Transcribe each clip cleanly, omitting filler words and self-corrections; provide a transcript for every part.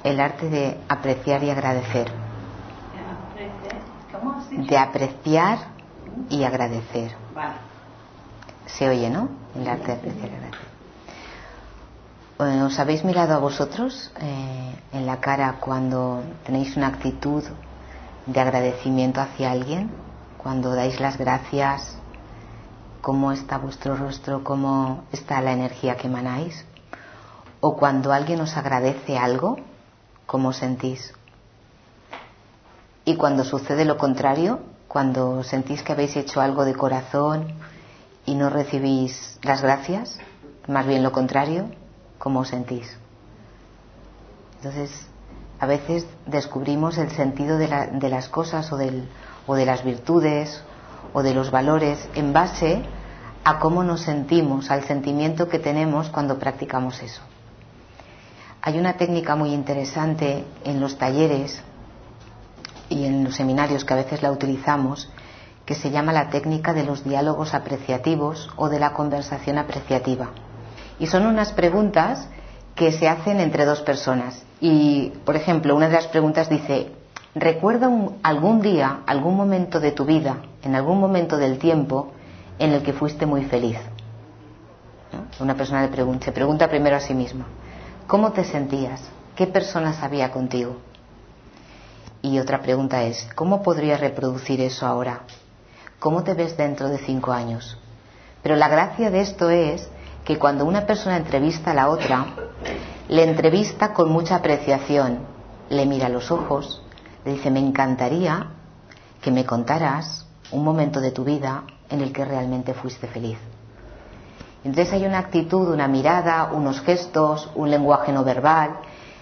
el arte de apreciar y agradecer. ¿Cómo has dicho? De apreciar y agradecer. Vale. Se oye, ¿no? El arte de apreciar y agradecer. ¿Os habéis mirado a vosotros en la cara cuando tenéis una actitud de agradecimiento hacia alguien? Cuando dais las gracias, ¿cómo está vuestro rostro? ¿Cómo está la energía que emanáis? O cuando alguien os agradece algo, ¿cómo os sentís? Y cuando sucede lo contrario, cuando sentís que habéis hecho algo de corazón y no recibís las gracias, más bien lo contrario, ¿cómo os sentís? Entonces, a veces descubrimos el sentido de las cosas o de las virtudes o de los valores en base a cómo nos sentimos, al sentimiento que tenemos cuando practicamos eso. Hay una técnica muy interesante en los talleres y en los seminarios que a veces la utilizamos, que se llama la técnica de los diálogos apreciativos o de la conversación apreciativa. Y son unas preguntas que se hacen entre dos personas. Y, por ejemplo, una de las preguntas dice: recuerda algún día, algún momento de tu vida, en algún momento del tiempo en el que fuiste muy feliz. ¿No? Una persona se pregunta primero a sí misma: ¿cómo te sentías? ¿Qué personas había contigo? Y otra pregunta es: ¿cómo podría reproducir eso ahora? ¿Cómo te ves dentro de 5 años? Pero la gracia de esto es que cuando una persona entrevista a la otra, le entrevista con mucha apreciación, le mira a los ojos, le dice: me encantaría que me contaras un momento de tu vida en el que realmente fuiste feliz. Entonces hay una actitud, una mirada, unos gestos, un lenguaje no verbal,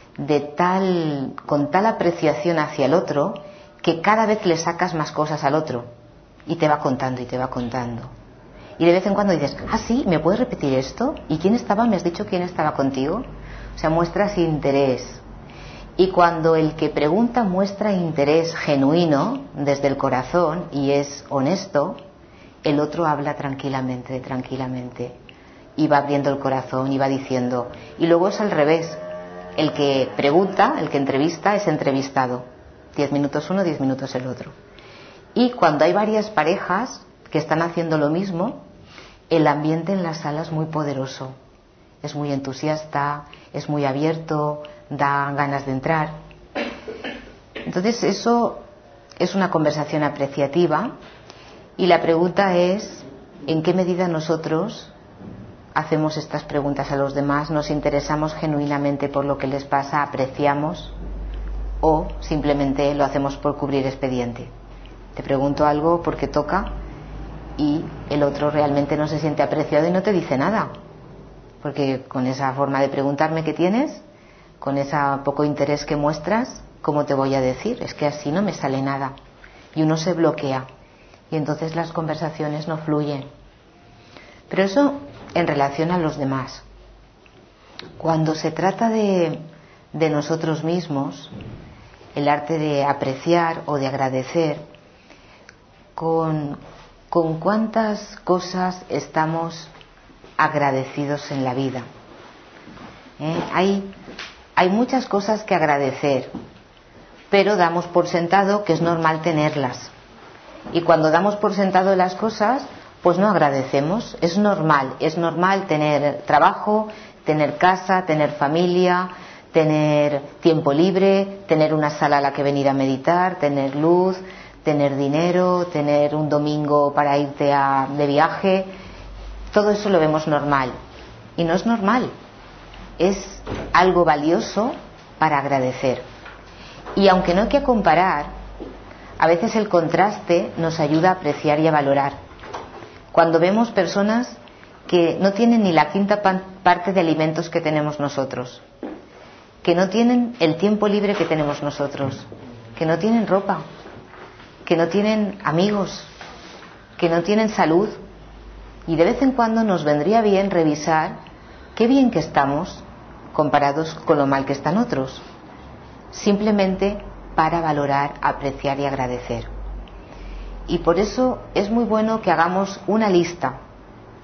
con tal apreciación hacia el otro, que cada vez le sacas más cosas al otro y te va contando y te va contando. Y de vez en cuando dices: ah, sí, ¿me puedes repetir esto? ¿Y quién estaba? ¿Me has dicho quién estaba contigo? O sea, muestras interés. Y cuando el que pregunta muestra interés genuino desde el corazón y es honesto, el otro habla tranquilamente, y va abriendo el corazón y va diciendo. Y luego es al revés: el que pregunta, el que entrevista, es entrevistado. 10 minutos uno, 10 minutos el otro. Y cuando hay varias parejas que están haciendo lo mismo, el ambiente en la sala es muy poderoso, es muy entusiasta, es muy abierto, da ganas de entrar. Entonces eso es una conversación apreciativa, y la pregunta es: ¿en qué medida nosotros hacemos estas preguntas a los demás? ¿Nos interesamos genuinamente por lo que les pasa, apreciamos, o simplemente lo hacemos por cubrir expediente? Te pregunto algo porque toca y el otro realmente no se siente apreciado y no te dice nada, porque con esa forma de preguntarme que tienes, con ese poco interés que muestras, ¿cómo te voy a decir? Es que así no me sale nada, y uno se bloquea y entonces las conversaciones no fluyen. Pero eso en relación a los demás. Cuando se trata de nosotros mismos, el arte de apreciar o de agradecer, ¿con cuántas cosas estamos agradecidos en la vida? Hay muchas cosas que agradecer, pero damos por sentado que es normal tenerlas. Y cuando damos por sentado las cosas, pues no agradecemos. Es normal tener trabajo, tener casa, tener familia, tener tiempo libre, tener una sala a la que venir a meditar, tener luz, tener dinero, tener un domingo para irte de viaje. Todo eso lo vemos normal, y no es normal, es algo valioso para agradecer. Y aunque no hay que comparar, a veces el contraste nos ayuda a apreciar y a valorar. Cuando vemos personas que no tienen ni la quinta parte de alimentos que tenemos nosotros, que no tienen el tiempo libre que tenemos nosotros, que no tienen ropa, que no tienen amigos, que no tienen salud, y de vez en cuando nos vendría bien revisar qué bien que estamos comparados con lo mal que están otros, simplemente para valorar, apreciar y agradecer. Y por eso es muy bueno que hagamos una lista,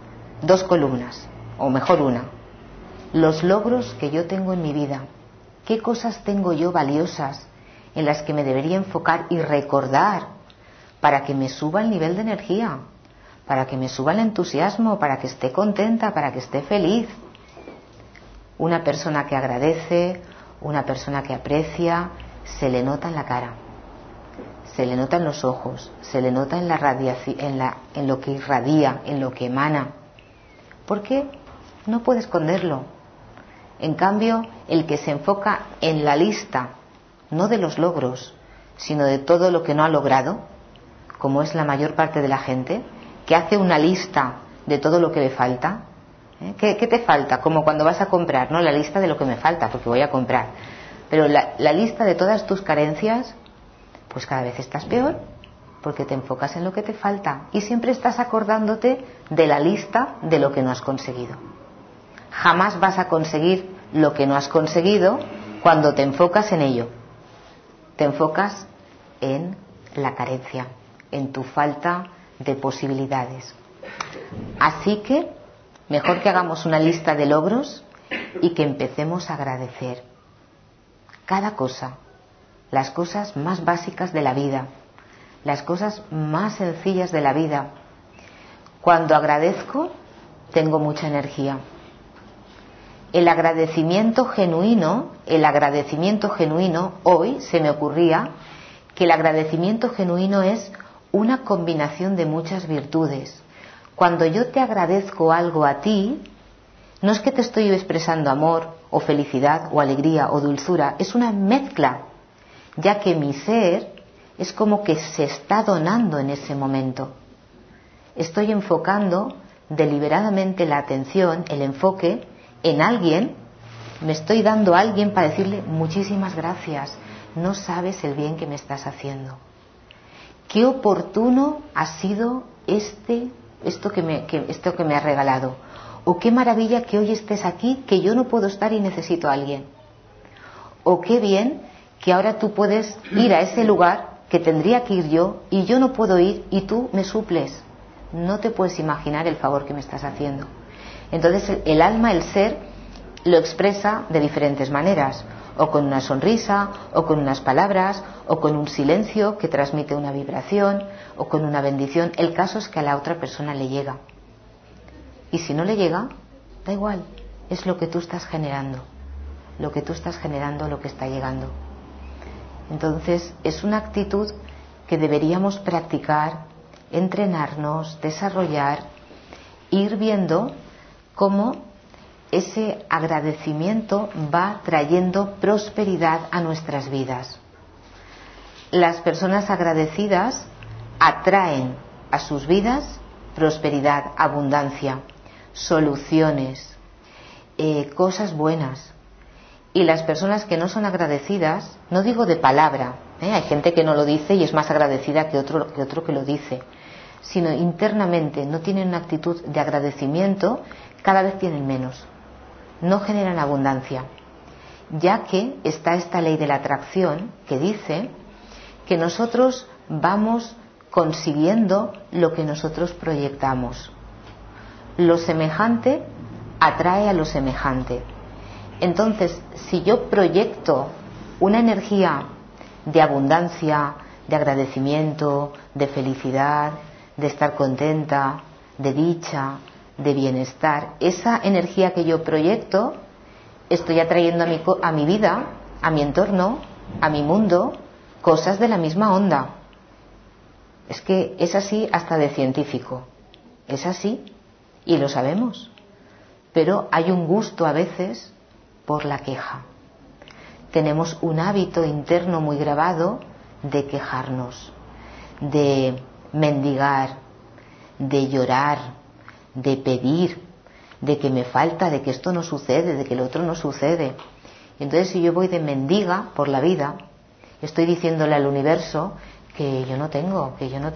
2 columnas, o mejor una: los logros que yo tengo en mi vida. ¿Qué cosas tengo yo valiosas en las que me debería enfocar y recordar para que me suba el nivel de energía, para que me suba el entusiasmo, para que esté contenta, para que esté feliz? Una persona que agradece, una persona que aprecia, se le nota en la cara, se le nota en los ojos, se le nota en la radiación, en lo que irradia, en lo que emana. ¿Por qué? No puede esconderlo. En cambio, el que se enfoca en la lista, no de los logros, sino de todo lo que no ha logrado, como es la mayor parte de la gente, que hace una lista de todo lo que le falta. ¿Qué te falta? Como cuando vas a comprar, ¿no? La lista de lo que me falta, porque voy a comprar. Pero la lista de todas tus carencias, pues cada vez estás peor, porque te enfocas en lo que te falta y siempre estás acordándote de la lista de lo que no has conseguido. Jamás vas a conseguir lo que no has conseguido cuando te enfocas en ello. Te enfocas en la carencia, en tu falta de posibilidades. Así que mejor que hagamos una lista de logros y que empecemos a agradecer cada cosa, las cosas más básicas de la vida, las cosas más sencillas de la vida. Cuando agradezco, tengo mucha energía. El agradecimiento genuino, hoy se me ocurría que el agradecimiento genuino es una combinación de muchas virtudes. Cuando yo te agradezco algo a ti, no es que te estoy expresando amor o felicidad o alegría o dulzura, es una mezcla, ya que mi ser es como que se está donando en ese momento. Estoy enfocando deliberadamente la atención, el enfoque en alguien, me estoy dando a alguien para decirle muchísimas gracias, no sabes el bien que me estás haciendo. Qué oportuno ha sido esto que me has regalado. O qué maravilla que hoy estés aquí, que yo no puedo estar y necesito a alguien. O qué bien que ahora tú puedes ir a ese lugar que tendría que ir yo y yo no puedo ir y tú me suples. No te puedes imaginar el favor que me estás haciendo. Entonces el alma, el ser, lo expresa de diferentes maneras, o con una sonrisa, o con unas palabras, o con un silencio que transmite una vibración, o con una bendición. El caso es que a la otra persona le llega. Y si no le llega, da igual, es lo que tú estás generando, lo que está llegando. Entonces es una actitud que deberíamos practicar, entrenarnos, desarrollar, ir viendo cómo ese agradecimiento va trayendo prosperidad a nuestras vidas. Las personas agradecidas atraen a sus vidas prosperidad, abundancia, soluciones, cosas buenas. Y las personas que no son agradecidas, no digo de palabra, hay gente que no lo dice y es más agradecida que otro que lo dice, sino internamente no tienen una actitud de agradecimiento, cada vez tienen menos, no generan abundancia, ya que está esta ley de la atracción que dice que nosotros vamos consiguiendo lo que nosotros proyectamos. Lo semejante atrae a lo semejante. Entonces, si yo proyecto una energía de abundancia, de agradecimiento, de felicidad, de estar contenta, de dicha, de bienestar, esa energía que yo proyecto, estoy atrayendo a mi vida, a mi entorno, a mi mundo, cosas de la misma onda. Es que es así hasta de científico. Es así y lo sabemos. Pero hay un gusto a veces por la queja. Tenemos un hábito interno muy grabado de quejarnos, de mendigar, de llorar, de pedir, de que me falta, de que esto no sucede, de que lo otro no sucede. Entonces, si yo voy de mendiga por la vida, estoy diciéndole al universo que yo no tengo,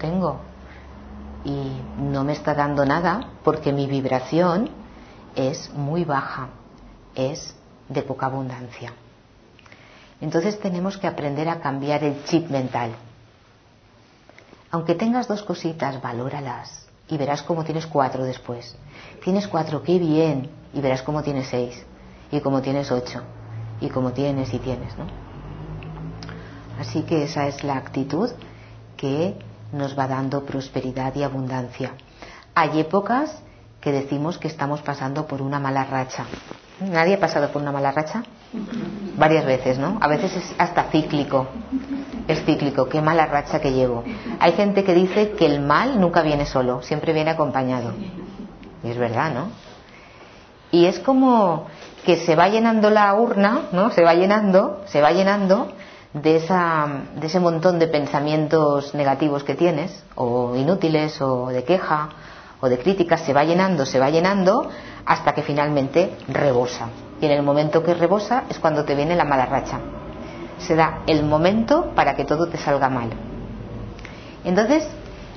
y no me está dando nada porque mi vibración es muy baja, es de poca abundancia. Entonces tenemos que aprender a cambiar el chip mental. Aunque tengas 2 cositas, valóralas y verás cómo tienes 4 después. Tienes 4, qué bien, y verás cómo tienes 6 y cómo tienes 8. y como tienes y tienes, ¿no? Así que esa es la actitud que nos va dando prosperidad y abundancia. Hay épocas que decimos que estamos pasando por una mala racha. ¿Nadie ha pasado por una mala racha? Varias veces, ¿no? A veces es hasta cíclico. Es cíclico, qué mala racha que llevo. Hay gente que dice que el mal nunca viene solo, siempre viene acompañado. Y es verdad, ¿no? Y es como que se va llenando la urna, ¿no? Se va llenando de ese montón de pensamientos negativos que tienes, o inútiles, o de queja, o de críticas, se va llenando hasta que finalmente rebosa. Y en el momento que rebosa es cuando te viene la mala racha. Se da el momento para que todo te salga mal. Entonces,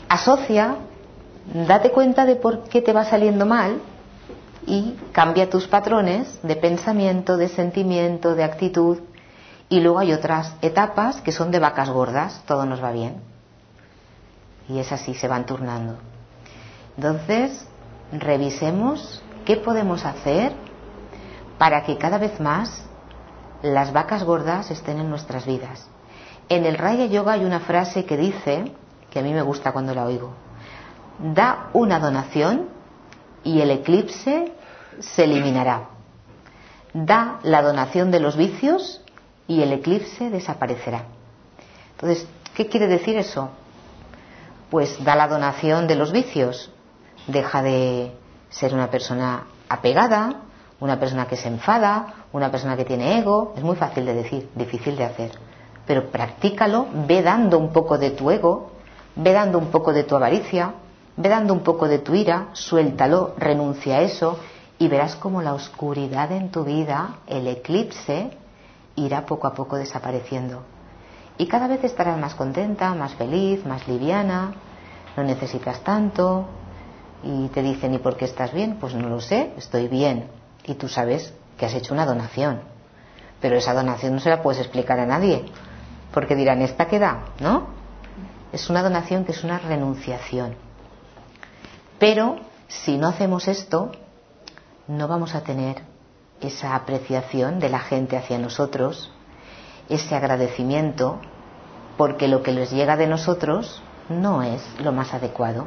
date cuenta de por qué te va saliendo mal y cambia tus patrones de pensamiento, de sentimiento, de actitud. Y luego hay otras etapas que son de vacas gordas, todo nos va bien. Y es así, se van turnando. Entonces, revisemos qué podemos hacer para que cada vez más las vacas gordas estén en nuestras vidas. En el Raya Yoga hay una frase que dice, que a mí me gusta cuando la oigo: da una donación y el eclipse se eliminará. Da la donación de los vicios y el eclipse desaparecerá. Entonces, ¿qué quiere decir eso? Pues da la donación de los vicios. Deja de ser una persona apegada, una persona que se enfada, una persona que tiene ego. Es muy fácil de decir, difícil de hacer. Pero practícalo, ve dando un poco de tu ego, ve dando un poco de tu avaricia, ve dando un poco de tu ira, suéltalo, renuncia a eso y verás como la oscuridad en tu vida, el eclipse, irá poco a poco desapareciendo. Y cada vez estarás más contenta, más feliz, más liviana, no necesitas tanto. Y te dicen, ¿y por qué estás bien? Pues no lo sé, estoy bien. Y tú sabes que has hecho una donación. Pero esa donación no se la puedes explicar a nadie, porque dirán, ¿esta qué da? ¿No? Es una donación que es una renunciación. Pero si no hacemos esto, no vamos a tener esa apreciación de la gente hacia nosotros, ese agradecimiento, porque lo que les llega de nosotros no es lo más adecuado.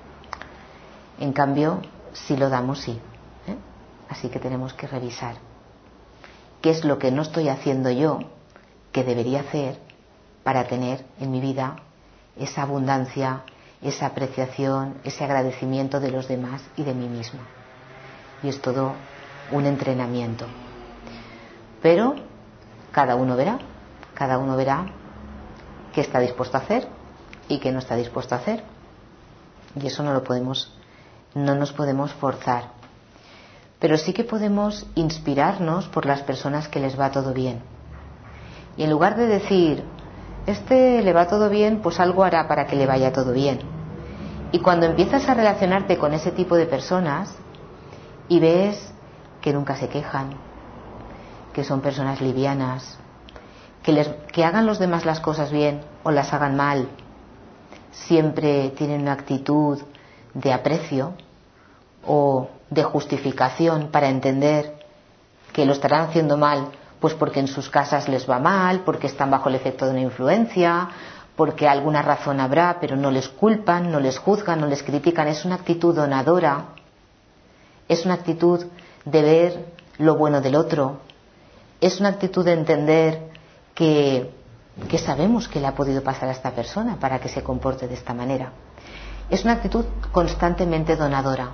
En cambio, si lo damos, sí. Así que tenemos que revisar qué es lo que no estoy haciendo yo que debería hacer para tener en mi vida esa abundancia, esa apreciación, ese agradecimiento de los demás y de mí misma. Y es todo un entrenamiento. Pero cada uno verá qué está dispuesto a hacer y qué no está dispuesto a hacer. Y eso no nos podemos forzar. Pero sí que podemos inspirarnos por las personas que les va todo bien. Y en lugar de decir, le va todo bien, pues algo hará para que le vaya todo bien. Y cuando empiezas a relacionarte con ese tipo de personas y ves que nunca se quejan, que son personas livianas, que hagan los demás las cosas bien o las hagan mal, siempre tienen una actitud de aprecio o de justificación para entender que lo estarán haciendo mal, pues porque en sus casas les va mal, porque están bajo el efecto de una influencia, porque alguna razón habrá, pero no les culpan, no les juzgan, no les critican. Es una actitud donadora, es una actitud de ver lo bueno del otro, es una actitud de entender que sabemos que le ha podido pasar a esta persona para que se comporte de esta manera. Es una actitud constantemente donadora.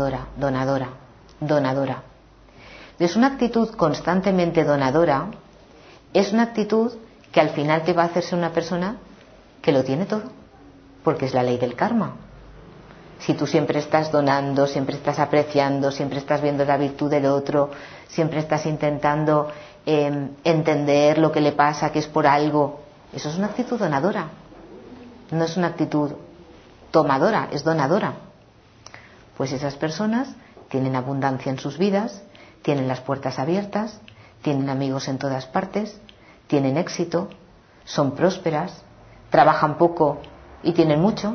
Es una actitud constantemente donadora, es una actitud que al final te va a hacerse una persona que lo tiene todo, porque es la ley del karma. Si tú siempre estás donando, siempre estás apreciando, siempre estás viendo la virtud del otro, siempre estás intentando entender lo que le pasa, que es por algo, eso es una actitud donadora, no es una actitud tomadora, es donadora. Pues esas personas tienen abundancia en sus vidas, tienen las puertas abiertas, tienen amigos en todas partes, tienen éxito, son prósperas, trabajan poco y tienen mucho.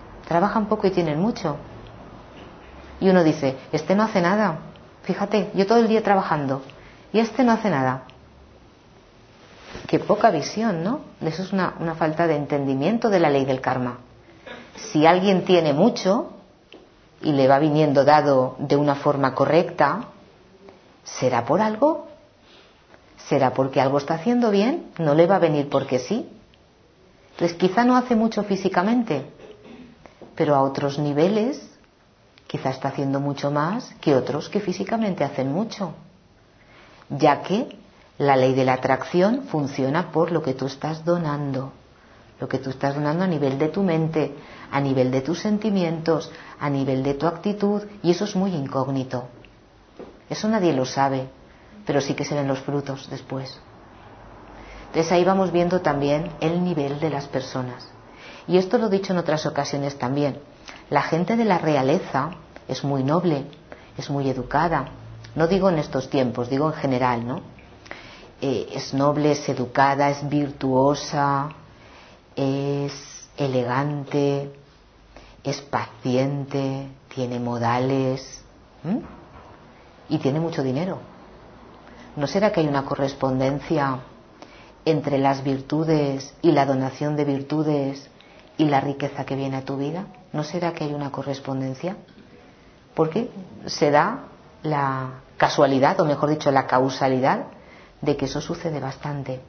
Y uno dice, no hace nada, fíjate, yo todo el día trabajando y no hace nada. Qué poca visión, ¿no? Eso es una falta de entendimiento de la ley del karma. Si alguien tiene mucho y le va viniendo dado de una forma correcta, ¿será por algo? ¿Será porque algo está haciendo bien? ¿No le va a venir porque sí? Entonces quizá no hace mucho físicamente, pero a otros niveles quizá está haciendo mucho más que otros que físicamente hacen mucho, ya que la ley de la atracción funciona por lo que tú estás donando. Lo que tú estás donando a nivel de tu mente, a nivel de tus sentimientos, a nivel de tu actitud, y eso es muy incógnito. Eso nadie lo sabe, pero sí que se ven los frutos después. Entonces ahí vamos viendo también el nivel de las personas. Y esto lo he dicho en otras ocasiones también. La gente de la realeza es muy noble, es muy educada. No digo en estos tiempos, digo en general, ¿no? Es noble, es educada, es virtuosa, es elegante, es paciente, tiene modales, y tiene mucho dinero. ¿No será que hay una correspondencia entre las virtudes y la donación de virtudes y la riqueza que viene a tu vida? ¿No será que hay una correspondencia? Porque se da la casualidad, o mejor dicho, la causalidad de que eso sucede bastante.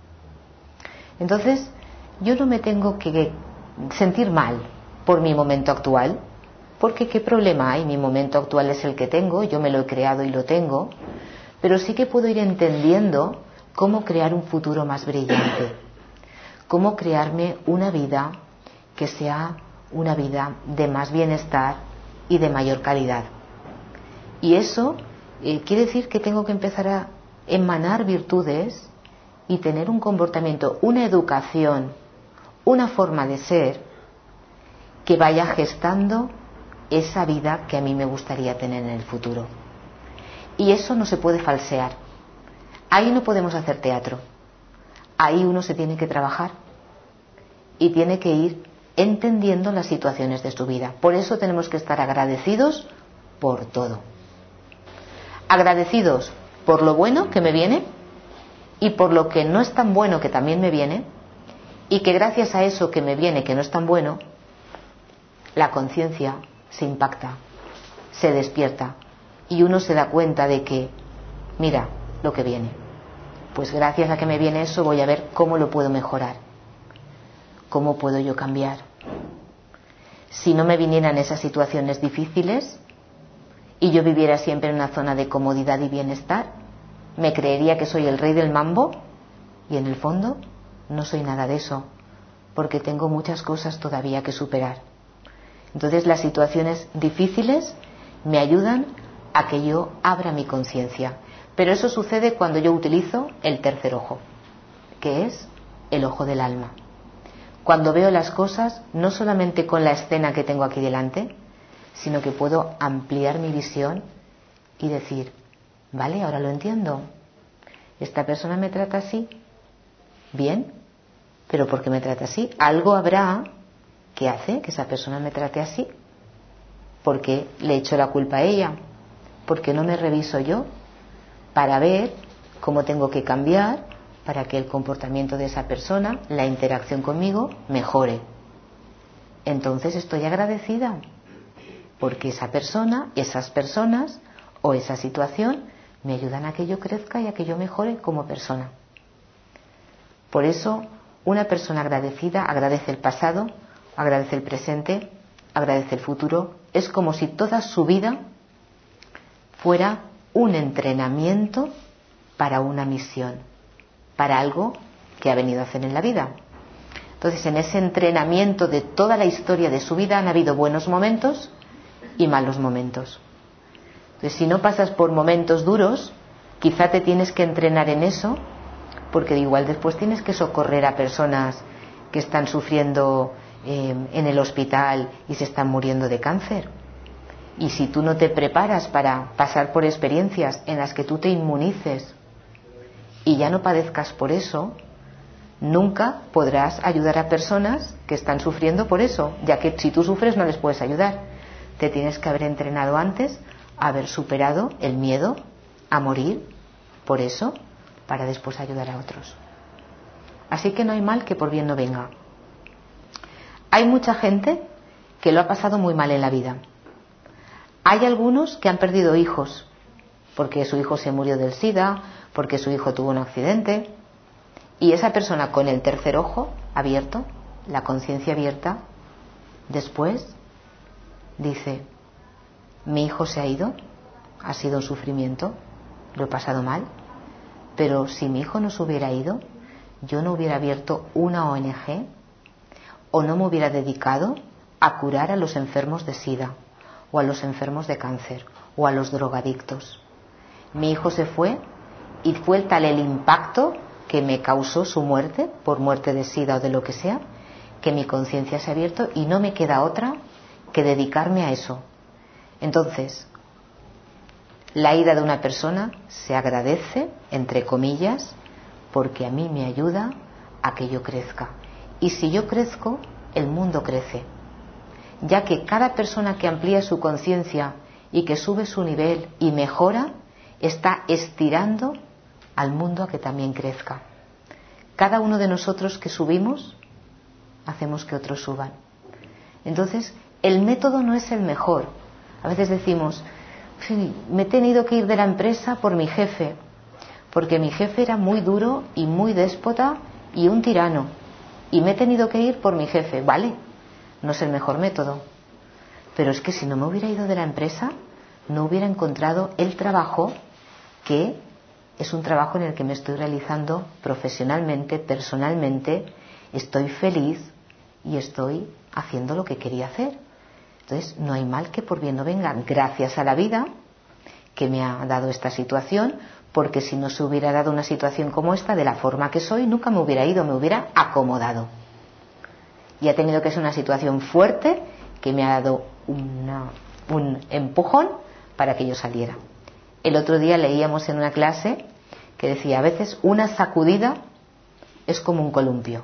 Entonces, yo no me tengo que sentir mal por mi momento actual, porque ¿qué problema hay? Mi momento actual es el que tengo, yo me lo he creado y lo tengo, pero sí que puedo ir entendiendo cómo crear un futuro más brillante, cómo crearme una vida que sea una vida de más bienestar y de mayor calidad. Y eso quiere decir que tengo que empezar a emanar virtudes y tener un comportamiento, una educación, una forma de ser que vaya gestando esa vida que a mí me gustaría tener en el futuro. Y eso no se puede falsear. Ahí no podemos hacer teatro. Ahí uno se tiene que trabajar y tiene que ir entendiendo las situaciones de su vida. Por eso tenemos que estar agradecidos por todo. Agradecidos por lo bueno que me viene y por lo que no es tan bueno que también me viene, y que gracias a eso que me viene que no es tan bueno, la conciencia se impacta, se despierta y uno se da cuenta de que, mira lo que viene, pues gracias a que me viene eso voy a ver cómo lo puedo mejorar, cómo puedo yo cambiar. Si no me vinieran esas situaciones difíciles y yo viviera siempre en una zona de comodidad y bienestar, me creería que soy el rey del mambo, y en el fondo no soy nada de eso, porque tengo muchas cosas todavía que superar. Entonces las situaciones difíciles me ayudan a que yo abra mi conciencia, pero eso sucede cuando yo utilizo el tercer ojo, que es el ojo del alma. Cuando veo las cosas no solamente con la escena que tengo aquí delante, sino que puedo ampliar mi visión y decir, vale, ahora lo entiendo, esta persona me trata así, bien, pero ¿por qué me trata así? Algo habrá que hace que esa persona me trate así. ¿Por qué le echo la culpa a ella? ¿Por qué no me reviso yo para ver cómo tengo que cambiar para que el comportamiento de esa persona, la interacción conmigo, mejore? Entonces estoy agradecida porque esa persona, esas personas o esa situación me ayudan a que yo crezca y a que yo mejore como persona. Por eso, una persona agradecida agradece el pasado, agradece el presente, agradece el futuro. Es como si toda su vida fuera un entrenamiento para una misión, para algo que ha venido a hacer en la vida. Entonces, en ese entrenamiento de toda la historia de su vida han habido buenos momentos y malos momentos. Entonces, si no pasas por momentos duros, quizá te tienes que entrenar en eso, porque igual después tienes que socorrer a personas que están sufriendo en el hospital y se están muriendo de cáncer. Y si tú no te preparas para pasar por experiencias en las que tú te inmunices y ya no padezcas por eso, nunca podrás ayudar a personas que están sufriendo por eso, ya que si tú sufres no les puedes ayudar. Te tienes que haber entrenado antes, haber superado el miedo a morir por eso, para después ayudar a otros. Así que no hay mal que por bien no venga. Hay mucha gente que lo ha pasado muy mal en la vida. Hay algunos que han perdido hijos, porque su hijo se murió del SIDA, porque su hijo tuvo un accidente, y esa persona con el tercer ojo abierto, la conciencia abierta, después dice: mi hijo se ha ido, ha sido un sufrimiento, lo he pasado mal, pero si mi hijo no se hubiera ido, yo no hubiera abierto una ONG o no me hubiera dedicado a curar a los enfermos de SIDA o a los enfermos de cáncer o a los drogadictos. Mi hijo se fue y fue tal el impacto que me causó su muerte, por muerte de SIDA o de lo que sea, que mi conciencia se ha abierto y no me queda otra que dedicarme a eso. Entonces, la ida de una persona se agradece, entre comillas, porque a mí me ayuda a que yo crezca. Y si yo crezco, el mundo crece, ya que cada persona que amplía su conciencia y que sube su nivel y mejora, está estirando al mundo a que también crezca. Cada uno de nosotros que subimos, hacemos que otros suban. Entonces, el método no es el mejor. A veces decimos: sí, me he tenido que ir de la empresa por mi jefe, porque mi jefe era muy duro y muy déspota y un tirano, y me he tenido que ir por mi jefe. Vale, no es el mejor método, pero es que si no me hubiera ido de la empresa, no hubiera encontrado el trabajo que es un trabajo en el que me estoy realizando profesionalmente, personalmente, estoy feliz y estoy haciendo lo que quería hacer. Entonces, no hay mal que por bien no venga. Gracias a la vida que me ha dado esta situación, porque si no se hubiera dado una situación como esta, de la forma que soy, nunca me hubiera ido, me hubiera acomodado. Y ha tenido que ser una situación fuerte que me ha dado un empujón para que yo saliera. El otro día leíamos en una clase que decía: a veces una sacudida es como un columpio.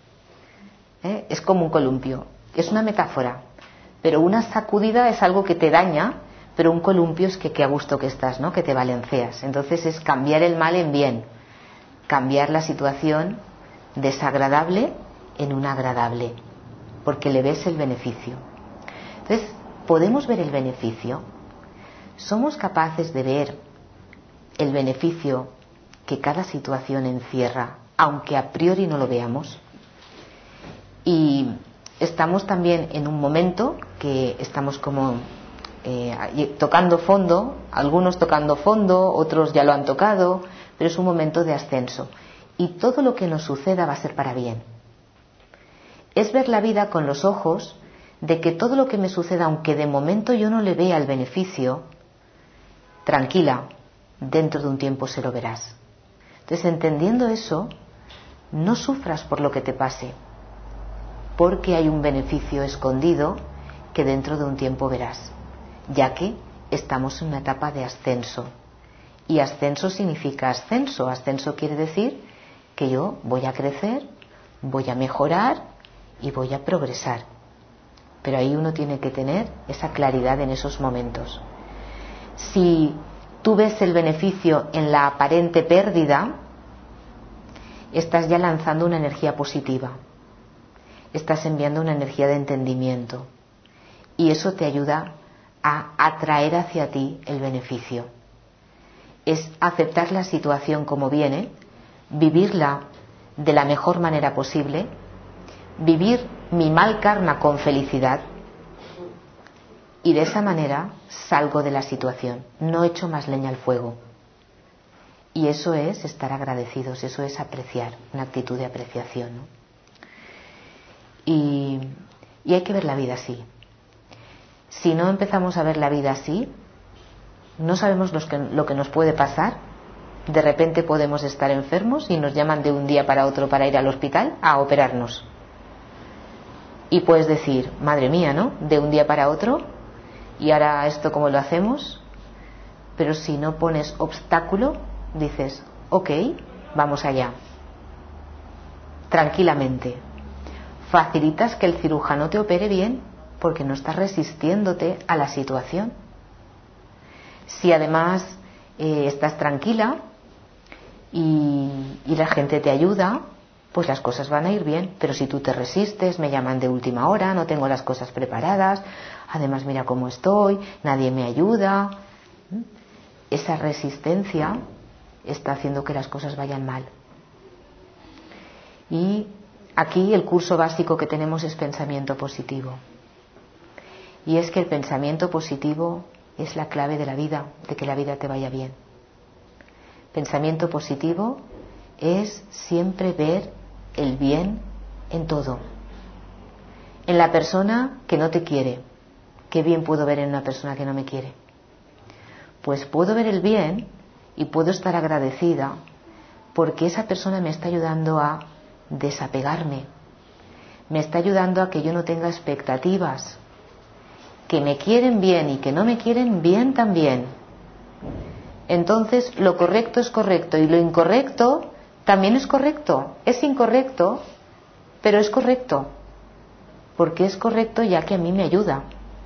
Es como un columpio. Es una metáfora. Pero una sacudida es algo que te daña, pero un columpio es que qué a gusto que estás, ¿no? Que te balanceas. Entonces es cambiar el mal en bien. Cambiar la situación desagradable en una agradable. Porque le ves el beneficio. Entonces, ¿podemos ver el beneficio? ¿Somos capaces de ver el beneficio que cada situación encierra, aunque a priori no lo veamos? Y estamos también en un momento que estamos como tocando fondo, algunos tocando fondo, otros ya lo han tocado, pero es un momento de ascenso. Y todo lo que nos suceda va a ser para bien. Es ver la vida con los ojos de que todo lo que me suceda, aunque de momento yo no le vea el beneficio, tranquila, dentro de un tiempo se lo verás. Entonces, entendiendo eso, no sufras por lo que te pase, porque hay un beneficio escondido que dentro de un tiempo verás, ya que estamos en una etapa de ascenso. Y ascenso significa ascenso. Ascenso quiere decir que yo voy a crecer, voy a mejorar y voy a progresar. Pero ahí uno tiene que tener esa claridad en esos momentos. Si tú ves el beneficio en la aparente pérdida, estás ya lanzando una energía positiva. Estás enviando una energía de entendimiento. Y eso te ayuda a atraer hacia ti el beneficio. Es aceptar la situación como viene, vivirla de la mejor manera posible, vivir mi mal karma con felicidad, y de esa manera salgo de la situación, no echo más leña al fuego. Y eso es estar agradecidos, eso es apreciar, una actitud de apreciación, ¿no? Y hay que ver la vida así. Si no empezamos a ver la vida así, no sabemos lo que nos puede pasar. De repente podemos estar enfermos y nos llaman de un día para otro para ir al hospital a operarnos. Y puedes decir: madre mía, ¿no? De un día para otro, y ahora esto cómo lo hacemos. Pero si no pones obstáculo, dices: ok, vamos allá, tranquilamente. Facilitas que el cirujano te opere bien, porque no estás resistiéndote a la situación. Si además estás tranquila y la gente te ayuda, pues las cosas van a ir bien. Pero si tú te resistes, me llaman de última hora, no tengo las cosas preparadas, además mira cómo estoy, nadie me ayuda, esa resistencia está haciendo que las cosas vayan mal. Y aquí el curso básico que tenemos es pensamiento positivo. Y es que el pensamiento positivo es la clave de la vida, de que la vida te vaya bien. Pensamiento positivo es siempre ver el bien en todo. En la persona que no te quiere, ¿qué bien puedo ver en una persona que no me quiere? Pues puedo ver el bien y puedo estar agradecida porque esa persona me está ayudando a desapegarme, me está ayudando a que yo no tenga expectativas, que me quieren bien y que no me quieren bien también. Entonces lo correcto es correcto y lo incorrecto también es correcto. Es incorrecto, pero es correcto, porque es correcto ya que a mí me ayuda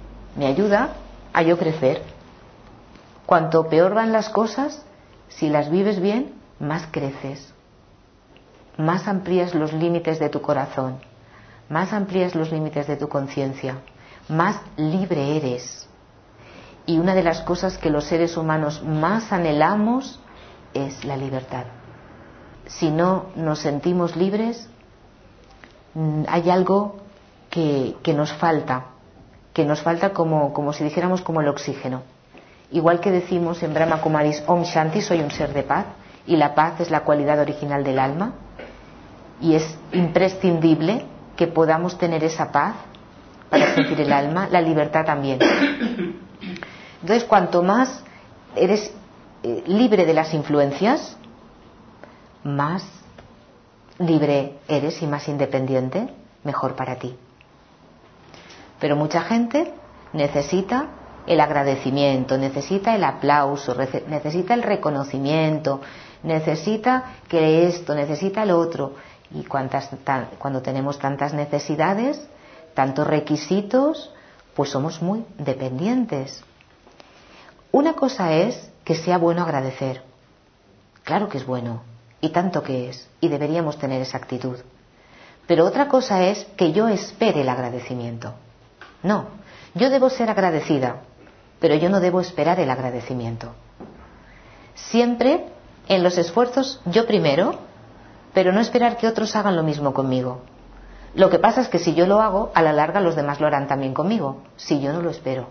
a yo crecer. Cuanto peor van las cosas, si las vives bien, más creces, más amplías los límites de tu corazón, más amplías los límites de tu conciencia, más libre eres. Y una de las cosas que los seres humanos más anhelamos es la libertad. Si no nos sentimos libres, hay algo que nos falta como si dijéramos como el oxígeno. Igual que decimos en Brahma Kumaris, Om Shanti, soy un ser de paz, y la paz es la cualidad original del alma, y es imprescindible que podamos tener esa paz para sentir el alma, la libertad también. Entonces, cuanto más eres libre de las influencias, más libre eres y más independiente, mejor para ti. Pero mucha gente necesita el agradecimiento, necesita el aplauso, necesita el reconocimiento, necesita que esto, necesita lo otro. Y cuando tenemos tantas necesidades, tantos requisitos, pues somos muy dependientes. Una cosa es que sea bueno agradecer. Claro que es bueno, y tanto que es, y deberíamos tener esa actitud. Pero otra cosa es que yo espere el agradecimiento. No, yo debo ser agradecida, pero yo no debo esperar el agradecimiento. Siempre en los esfuerzos yo primero, pero no esperar que otros hagan lo mismo conmigo. Lo que pasa es que si yo lo hago, a la larga los demás lo harán también conmigo, si yo no lo espero.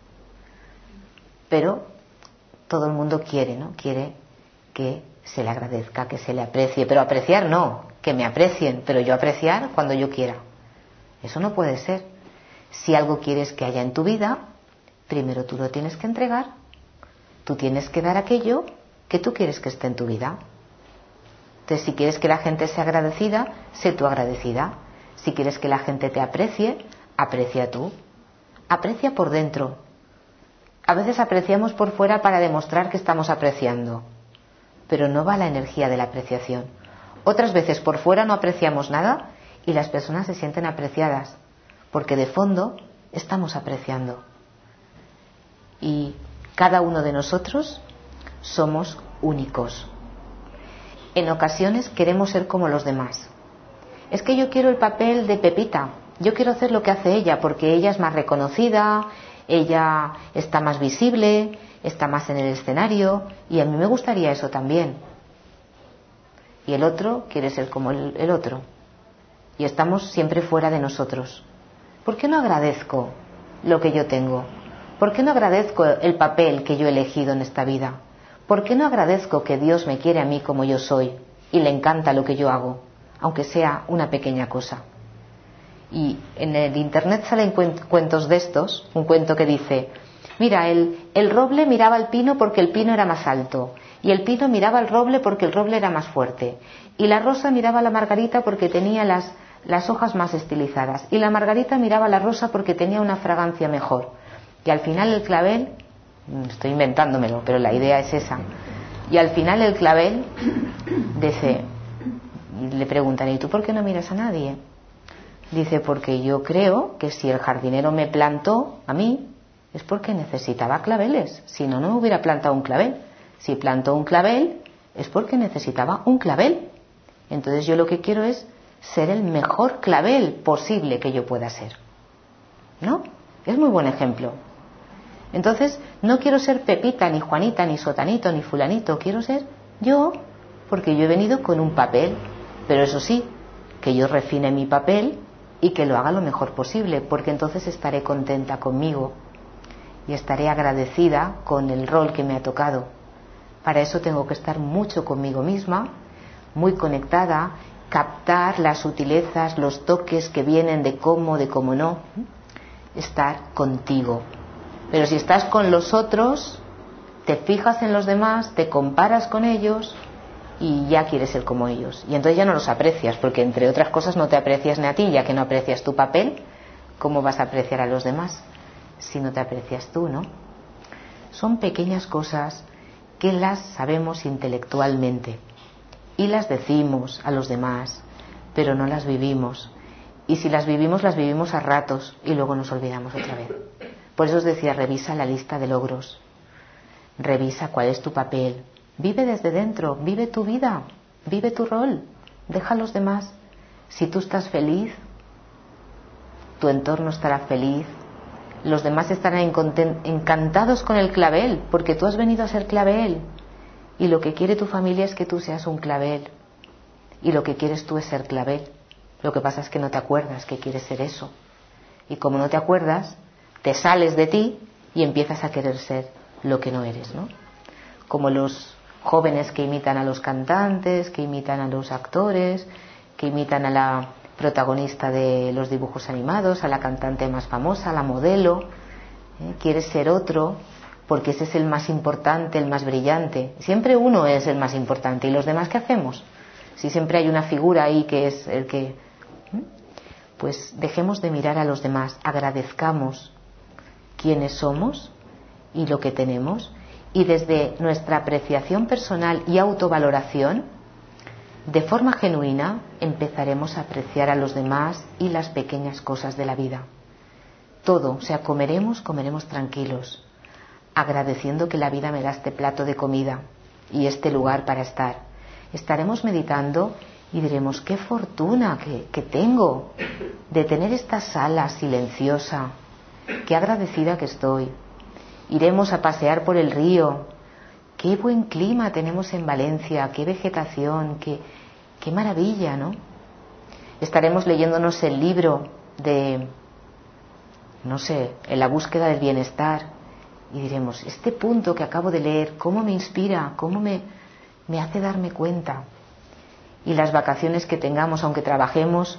Pero todo el mundo quiere, ¿no? Quiere que se le agradezca, que se le aprecie, pero apreciar no, que me aprecien, pero yo apreciar cuando yo quiera. Eso no puede ser. Si algo quieres que haya en tu vida, primero tú lo tienes que entregar. Tú tienes que dar aquello que tú quieres que esté en tu vida. Entonces, si quieres que la gente sea agradecida, sé tú agradecida. Si quieres que la gente te aprecie, aprecia tú. Aprecia por dentro. A veces apreciamos por fuera para demostrar que estamos apreciando, pero no va la energía de la apreciación. Otras veces por fuera no apreciamos nada y las personas se sienten apreciadas, porque de fondo estamos apreciando. Y cada uno de nosotros somos únicos. En ocasiones queremos ser como los demás. Es que yo quiero el papel de Pepita, yo quiero hacer lo que hace ella, porque ella es más reconocida, ella está más visible, está más en el escenario, y a mí me gustaría eso también. Y el otro quiere ser como el otro. Y estamos siempre fuera de nosotros. ¿Por qué no agradezco lo que yo tengo? ¿Por qué no agradezco el papel que yo he elegido en esta vida? ¿Por qué no agradezco que Dios me quiere a mí como yo soy y le encanta lo que yo hago, aunque sea una pequeña cosa? Y en el internet salen cuentos de estos, un cuento que dice, mira, el roble miraba al pino porque el pino era más alto, y el pino miraba al roble porque el roble era más fuerte, y la rosa miraba a la margarita porque tenía las hojas más estilizadas, y la margarita miraba a la rosa porque tenía una fragancia mejor. Y al final el clavel, estoy inventándomelo, pero la idea es esa, y al final el clavel dice, le preguntan, ¿y tú por qué no miras a nadie? Dice, porque yo creo que si el jardinero me plantó a mí, es porque necesitaba claveles, si no, no me hubiera plantado un clavel. Si plantó un clavel, es porque necesitaba un clavel. Entonces yo lo que quiero es ser el mejor clavel posible que yo pueda ser, ¿no? Es muy buen ejemplo. Entonces, no quiero ser Pepita, ni Juanita, ni Sotanito, ni Fulanito. Quiero ser yo, porque yo he venido con un papel. Pero eso sí, que yo refine mi papel y que lo haga lo mejor posible, porque entonces estaré contenta conmigo y estaré agradecida con el rol que me ha tocado. Para eso tengo que estar mucho conmigo misma, muy conectada, captar las sutilezas, los toques que vienen de cómo no, estar contigo. Pero si estás con los otros, te fijas en los demás, te comparas con ellos y ya quieres ser como ellos. Y entonces ya no los aprecias, porque entre otras cosas no te aprecias ni a ti, ya que no aprecias tu papel. ¿Cómo vas a apreciar a los demás si no te aprecias tú, no? Son pequeñas cosas que las sabemos intelectualmente y las decimos a los demás, pero no las vivimos. Y si las vivimos a ratos y luego nos olvidamos otra vez. Por eso os decía, revisa la lista de logros, revisa cuál es tu papel, vive desde dentro, vive tu vida, vive tu rol, deja a los demás. Si tú estás feliz, tu entorno estará feliz, los demás estarán encantados con el clavel, porque tú has venido a ser clavel, y lo que quiere tu familia es que tú seas un clavel, y lo que quieres tú es ser clavel. Lo que pasa es que no te acuerdas que quieres ser eso, y como no te acuerdas, te sales de ti y empiezas a querer ser lo que no eres, ¿no? Como los jóvenes que imitan a los cantantes, que imitan a los actores, que imitan a la protagonista de los dibujos animados, a la cantante más famosa, a la modelo. Quieres ser otro porque ese es el más importante, el más brillante. Siempre uno es el más importante. ¿Y los demás qué hacemos? Si siempre hay una figura ahí que es el que... Pues dejemos de mirar a los demás, agradezcamos quiénes somos y lo que tenemos, y desde nuestra apreciación personal y autovaloración, de forma genuina, empezaremos a apreciar a los demás y las pequeñas cosas de la vida. Todo, o sea, comeremos tranquilos, agradeciendo que la vida me da este plato de comida y este lugar para estar. Estaremos meditando y diremos, qué fortuna que tengo de tener esta sala silenciosa, qué agradecida que estoy. Iremos a pasear por el río, qué buen clima tenemos en Valencia, qué vegetación, qué maravilla, ¿no? Estaremos leyéndonos el libro de, no sé, en la búsqueda del bienestar, y diremos, este punto que acabo de leer, ¿cómo me inspira? ¿Cómo me hace darme cuenta? Y las vacaciones que tengamos, aunque trabajemos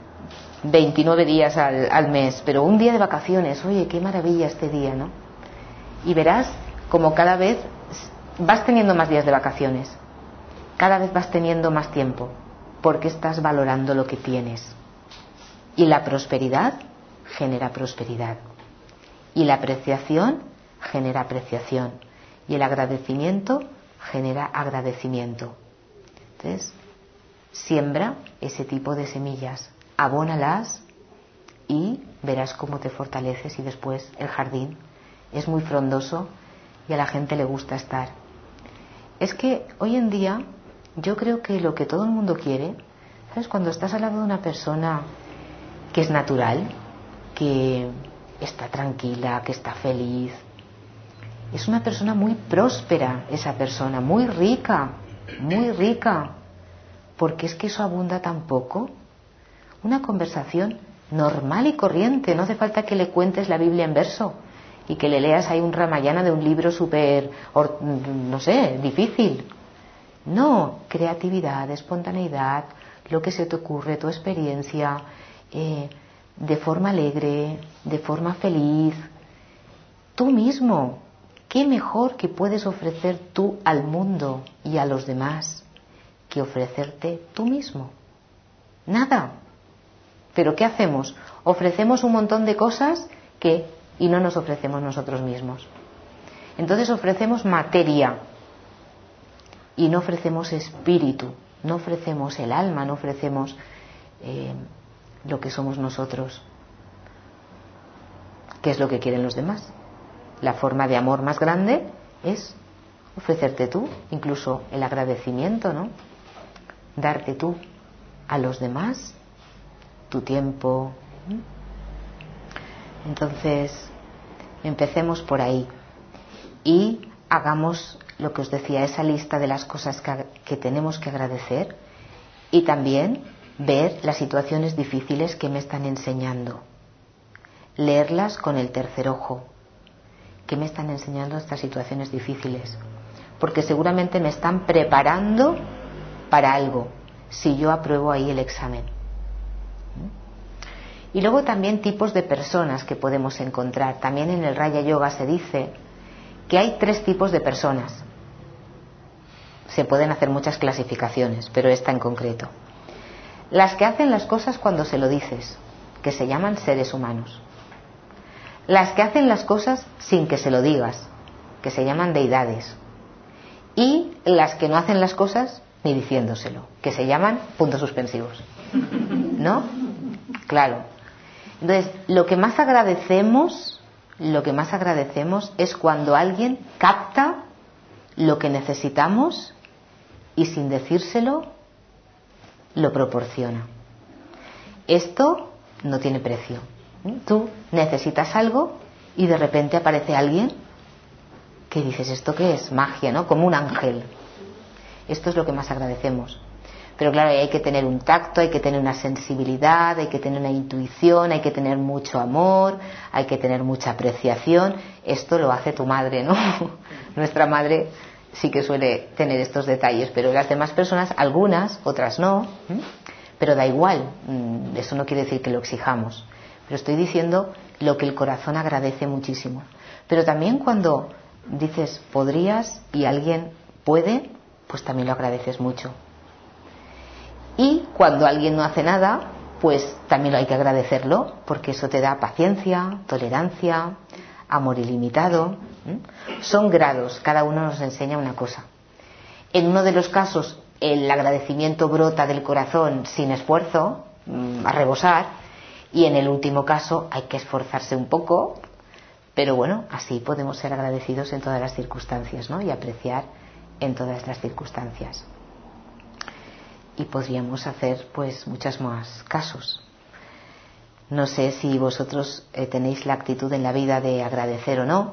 29 días al mes, pero un día de vacaciones, oye, qué maravilla este día, ¿no? Y verás como cada vez vas teniendo más días de vacaciones, cada vez vas teniendo más tiempo, porque estás valorando lo que tienes. Y la prosperidad genera prosperidad, y la apreciación genera apreciación, y el agradecimiento genera agradecimiento. Entonces, siembra ese tipo de semillas, abónalas y verás cómo te fortaleces, y después el jardín es muy frondoso y a la gente le gusta estar. Es que hoy en día yo creo que lo que todo el mundo quiere, ¿sabes? Cuando estás al lado de una persona que es natural, que está tranquila, que está feliz, es una persona muy próspera, esa persona, muy rica, porque es que eso abunda tan poco. Una conversación normal y corriente, no hace falta que le cuentes la Biblia en verso y que le leas ahí un Ramayana de un libro súper, no sé, difícil. No, creatividad, espontaneidad, lo que se te ocurre, tu experiencia, de forma alegre, de forma feliz. Tú mismo, ¿qué mejor que puedes ofrecer tú al mundo y a los demás que ofrecerte tú mismo? Nada. ¿Pero qué hacemos? Ofrecemos un montón de cosas y no nos ofrecemos nosotros mismos. Entonces ofrecemos materia y no ofrecemos espíritu, no ofrecemos el alma, no ofrecemos lo que somos nosotros. ¿Qué es lo que quieren los demás? La forma de amor más grande es ofrecerte tú, incluso el agradecimiento, ¿no? Darte tú. a los demás, tu tiempo. Entonces, empecemos por ahí y hagamos lo que os decía, esa lista de las cosas que tenemos que agradecer, y también ver las situaciones difíciles que me están enseñando, leerlas con el tercer ojo. ¿Qué me están enseñando estas situaciones difíciles? Porque seguramente me están preparando para algo, si yo apruebo ahí el examen. Y luego también tipos de personas que podemos encontrar. También en el Raya Yoga se dice que hay 3 tipos de personas. Se pueden hacer muchas clasificaciones, pero esta en concreto. Las que hacen las cosas cuando se lo dices, que se llaman seres humanos. Las que hacen las cosas sin que se lo digas, que se llaman deidades. Y las que no hacen las cosas ni diciéndoselo, que se llaman puntos suspensivos. ¿No? Claro. Entonces, lo que más agradecemos es cuando alguien capta lo que necesitamos y sin decírselo lo proporciona. Esto no tiene precio. Tú necesitas algo y de repente aparece alguien que dices, ¿esto qué es? Magia, ¿no? Como un ángel. Esto es lo que más agradecemos. Pero claro, hay que tener un tacto, hay que tener una sensibilidad, hay que tener una intuición, hay que tener mucho amor, hay que tener mucha apreciación. Esto lo hace tu madre, ¿no? Nuestra madre sí que suele tener estos detalles, pero las demás personas, algunas, otras no, pero da igual, eso no quiere decir que lo exijamos, pero estoy diciendo lo que el corazón agradece muchísimo. Pero también cuando dices podrías y alguien puede, pues también lo agradeces mucho. Y cuando alguien no hace nada, pues también lo hay que agradecerlo, porque eso te da paciencia, tolerancia, amor ilimitado. Son grados, cada uno nos enseña una cosa. En uno de los casos el agradecimiento brota del corazón sin esfuerzo, a rebosar, y en el último caso hay que esforzarse un poco, pero bueno, así podemos ser agradecidos en todas las circunstancias, ¿no? Y apreciar en todas las circunstancias. Y podríamos hacer pues muchos más casos. No sé si vosotros tenéis la actitud en la vida de agradecer o no.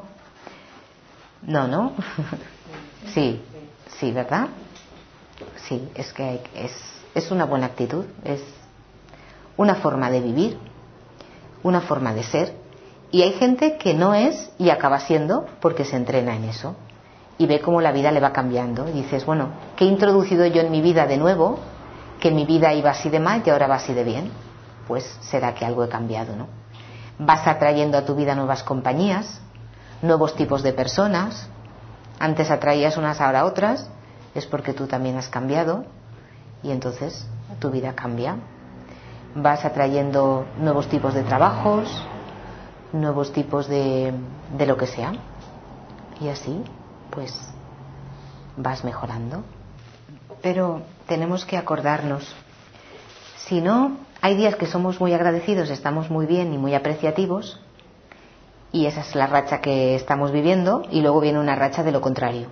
No. Sí, ¿verdad? Sí, es que es una buena actitud, es una forma de vivir, una forma de ser. Y hay gente que no es y acaba siendo porque se entrena en eso. Y ve cómo la vida le va cambiando. Y dices, bueno, ¿qué he introducido yo en mi vida de nuevo? Que mi vida iba así de mal y ahora va así de bien. Pues será que algo he cambiado, ¿no? Vas atrayendo a tu vida nuevas compañías, nuevos tipos de personas. Antes atraías unas, ahora otras. Es porque tú también has cambiado y entonces tu vida cambia. Vas atrayendo nuevos tipos de trabajos, nuevos tipos de lo que sea, y así pues vas mejorando. Pero tenemos que acordarnos, si no, hay días que somos muy agradecidos, estamos muy bien y muy apreciativos, y esa es la racha que estamos viviendo, y luego viene una racha de lo contrario.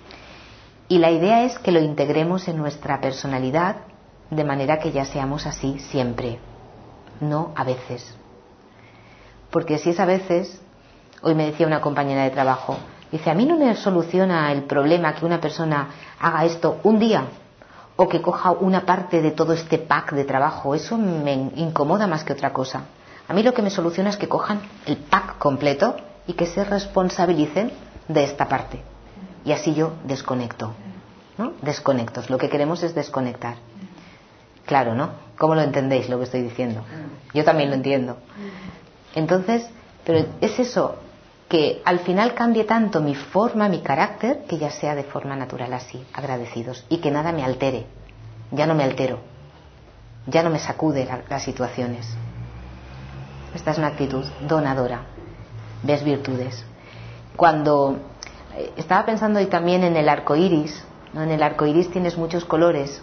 Y la idea es que lo integremos en nuestra personalidad de manera que ya seamos así siempre, no a veces. Porque si es a veces, hoy me decía una compañera de trabajo, dice, a mí no me soluciona el problema que una persona haga esto un día o que coja una parte de todo este pack de trabajo, eso me incomoda más que otra cosa. A mí lo que me soluciona es que cojan el pack completo y que se responsabilicen de esta parte. Y así yo desconecto, ¿no? Desconectos. Lo que queremos es desconectar. Claro, ¿no? ¿Cómo lo entendéis lo que estoy diciendo? Yo también lo entiendo. Entonces, pero es eso, que al final cambie tanto mi forma, mi carácter, que ya sea de forma natural así, agradecidos, y que nada me altere. Ya no me altero. Ya no me sacude las situaciones. Esta es una actitud donadora. Ves virtudes. Cuando estaba pensando hoy también en el arco iris, ¿no? En el arco iris tienes muchos colores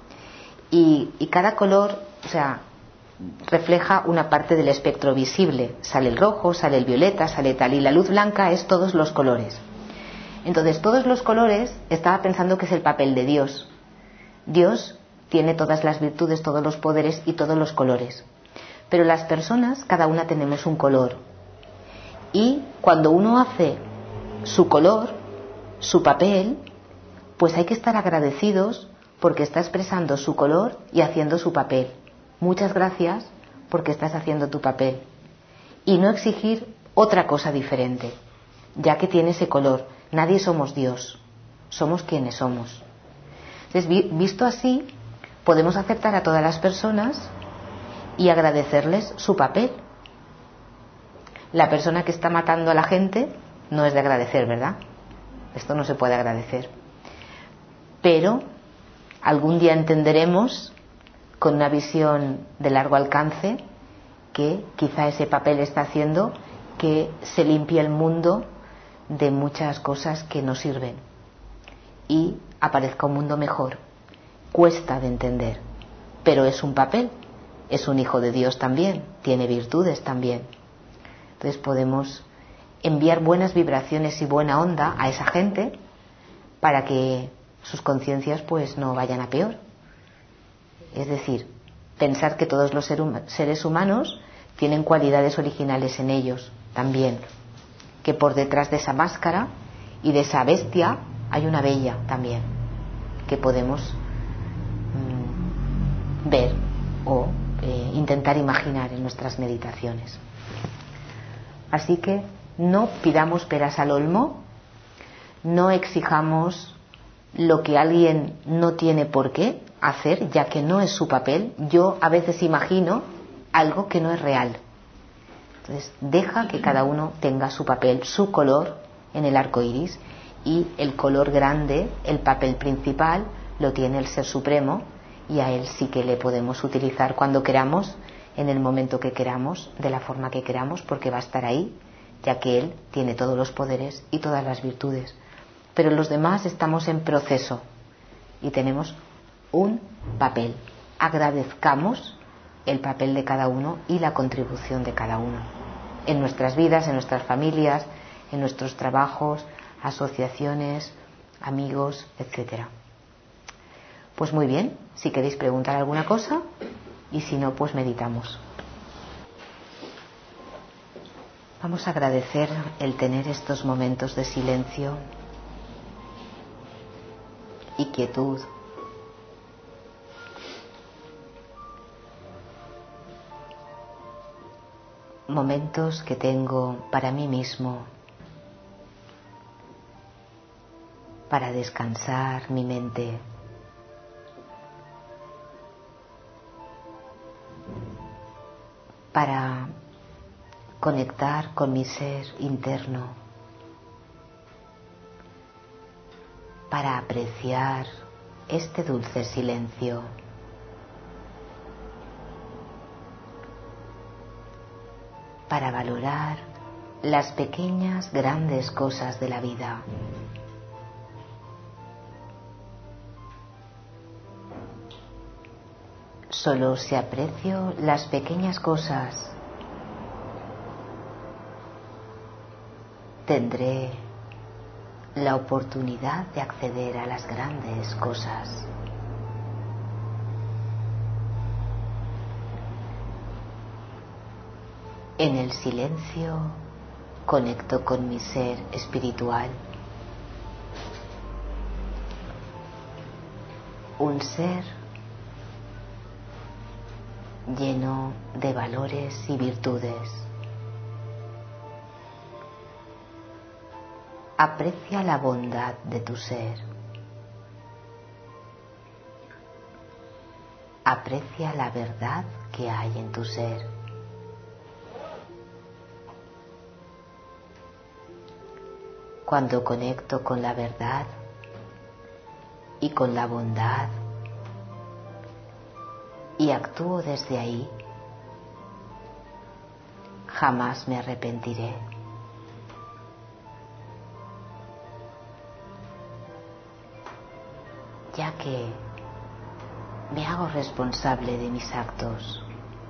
y cada color, o sea, refleja una parte del espectro visible. Sale el rojo, sale el violeta, sale tal, y la luz blanca es todos los colores. Entonces todos los colores, estaba pensando que es el papel de Dios. Dios tiene todas las virtudes, todos los poderes y todos los colores. Pero las personas, cada una tenemos un color. Y cuando uno hace su color, su papel, pues hay que estar agradecidos porque está expresando su color y haciendo su papel. Muchas gracias porque estás haciendo tu papel. Y no exigir otra cosa diferente, ya que tiene ese color. Nadie somos Dios, somos quienes somos. Entonces, visto así, podemos aceptar a todas las personas y agradecerles su papel. La persona que está matando a la gente no es de agradecer, ¿verdad? Esto no se puede agradecer. Pero algún día entenderemos, con una visión de largo alcance, que quizá ese papel está haciendo que se limpie el mundo de muchas cosas que no sirven y aparezca un mundo mejor. Cuesta de entender, pero es un papel, es un hijo de Dios también, tiene virtudes también. Entonces podemos enviar buenas vibraciones y buena onda a esa gente para que sus conciencias pues no vayan a peor. Es decir, pensar que todos los seres humanos tienen cualidades originales en ellos también, que por detrás de esa máscara y de esa bestia hay una bella también, que podemos ver o intentar imaginar en nuestras meditaciones. Así que no pidamos peras al olmo, no exijamos lo que alguien no tiene por qué hacer, ya que no es su papel. Yo a veces imagino algo que no es real. Entonces, deja que cada uno tenga su papel, su color en el arco iris, y el color grande, el papel principal, lo tiene el Ser Supremo, y a él sí que le podemos utilizar cuando queramos, en el momento que queramos, de la forma que queramos, porque va a estar ahí, ya que él tiene todos los poderes y todas las virtudes. Pero los demás estamos en proceso y tenemos un papel. Agradezcamos el papel de cada uno y la contribución de cada uno en nuestras vidas, en nuestras familias, en nuestros trabajos, asociaciones, amigos, etcétera. Pues muy bien, si queréis preguntar alguna cosa, y si no, pues meditamos. Vamos a agradecer el tener estos momentos de silencio y quietud. Momentos que tengo para mí mismo, para descansar mi mente, para conectar con mi ser interno, para apreciar este dulce silencio. Para valorar las pequeñas, grandes cosas de la vida. Solo si aprecio las pequeñas cosas, tendré la oportunidad de acceder a las grandes cosas. En el silencio conecto con mi ser espiritual, un ser lleno de valores y virtudes. Aprecia la bondad de tu ser. Aprecia la verdad que hay en tu ser. Cuando conecto con la verdad y con la bondad y actúo desde ahí, jamás me arrepentiré. Ya que me hago responsable de mis actos.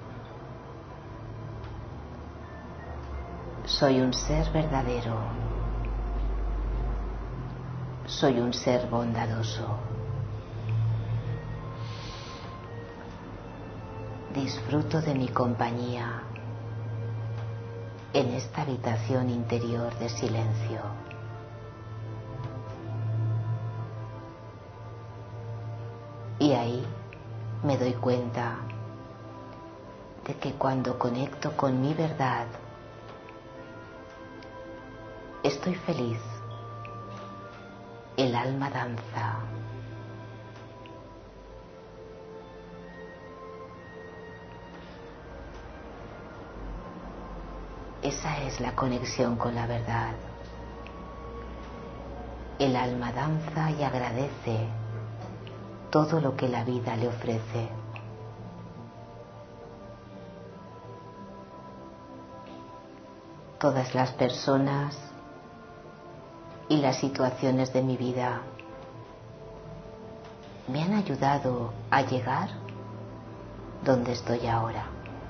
Soy un ser verdadero. Soy un ser bondadoso. Disfruto de mi compañía en esta habitación interior de silencio. Y ahí me doy cuenta de que cuando conecto con mi verdad, estoy feliz. El alma danza. Esa es la conexión con la verdad. El alma danza y agradece todo lo que la vida le ofrece. Todas las personas y las situaciones de mi vida me han ayudado a llegar donde estoy ahora,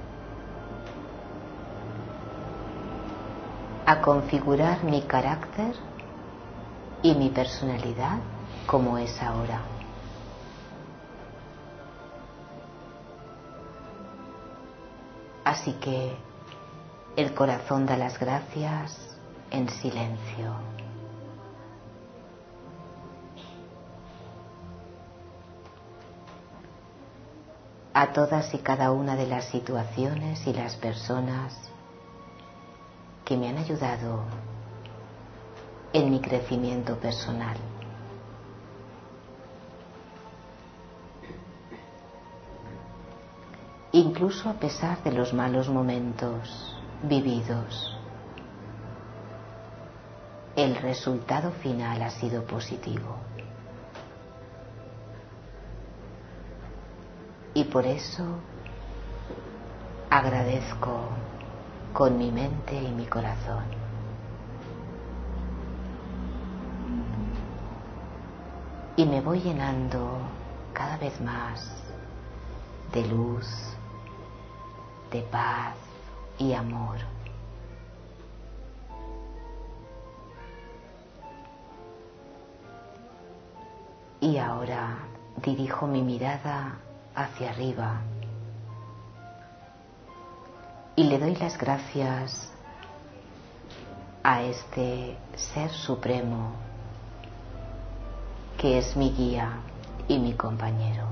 a configurar mi carácter y mi personalidad como es ahora. Así que el corazón da las gracias en silencio. A todas y cada una de las situaciones y las personas que me han ayudado en mi crecimiento personal. Incluso a pesar de los malos momentos vividos, el resultado final ha sido positivo. Y por eso agradezco con mi mente y mi corazón. Y me voy llenando cada vez más de luz, de paz y amor. Y ahora dirijo mi mirada hacia arriba y le doy las gracias a este Ser Supremo que es mi guía y mi compañero.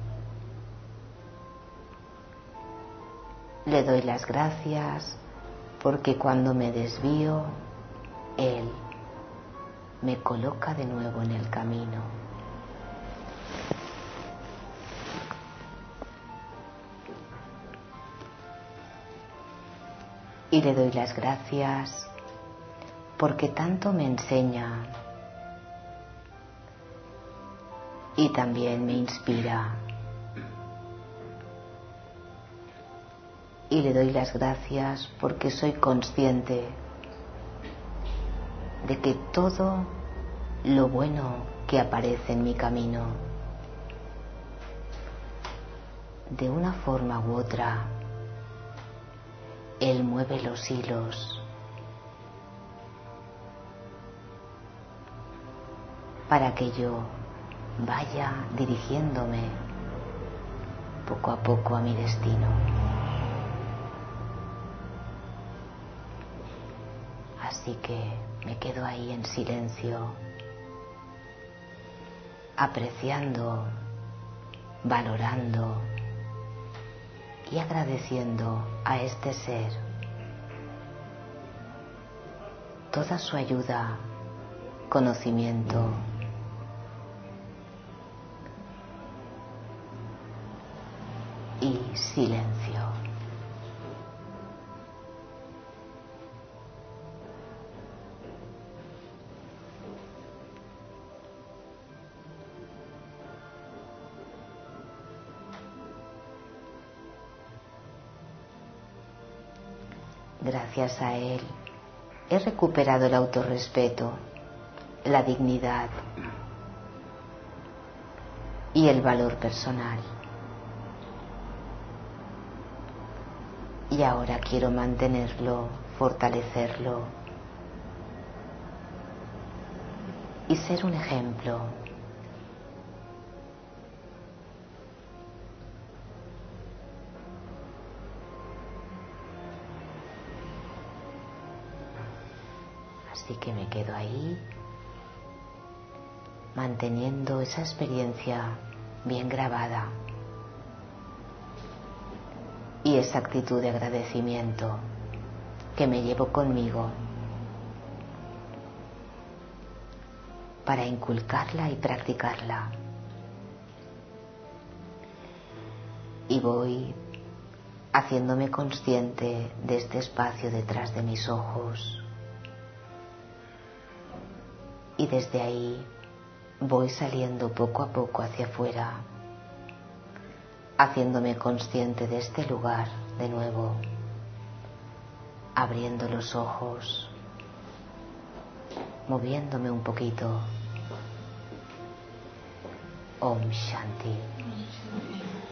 Le doy las gracias porque cuando me desvío, Él me coloca de nuevo en el camino. Y le doy las gracias porque tanto me enseña y también me inspira. Y le doy las gracias porque soy consciente de que todo lo bueno que aparece en mi camino, de una forma u otra, Él mueve los hilos para que yo vaya dirigiéndome poco a poco a mi destino. Así que me quedo ahí en silencio, apreciando, valorando y agradeciendo a este ser toda su ayuda, conocimiento y silencio. Gracias a Él he recuperado el autorrespeto, la dignidad y el valor personal. Y ahora quiero mantenerlo, fortalecerlo y ser un ejemplo. Así que me quedo ahí, manteniendo esa experiencia bien grabada y esa actitud de agradecimiento que me llevo conmigo para inculcarla y practicarla. Y voy haciéndome consciente de este espacio detrás de mis ojos. Y desde ahí voy saliendo poco a poco hacia afuera, haciéndome consciente de este lugar de nuevo, abriendo los ojos, moviéndome un poquito. Om Shanti.